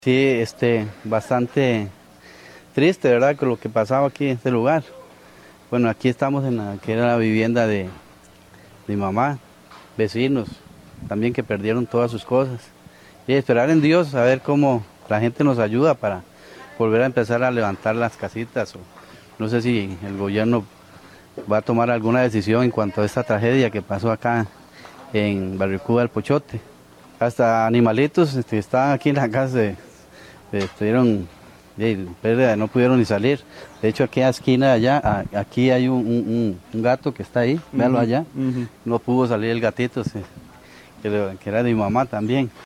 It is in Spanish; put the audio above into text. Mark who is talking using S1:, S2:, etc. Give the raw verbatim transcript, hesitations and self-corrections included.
S1: Sí, este, bastante triste, ¿verdad?, con lo que pasaba aquí en este lugar. Bueno, aquí estamos en la que era la vivienda de mi mamá, vecinos, también que perdieron todas sus cosas. Y esperar en Dios, a ver cómo la gente nos ayuda para volver a empezar a levantar las casitas. O no sé si el gobierno va a tomar alguna decisión en cuanto a esta tragedia que pasó acá en Barrio Cuba del Pochote. Hasta animalitos este, estaban aquí en la casa, se, se estuvieron de pérdida, no pudieron ni salir. De hecho, aquí a la esquina de allá, a- aquí hay un, un- un gato que está ahí, véalo
S2: Ujú,
S1: allá.
S2: ujú.
S1: No pudo salir el gatito, se- que, le- que era de mi mamá también.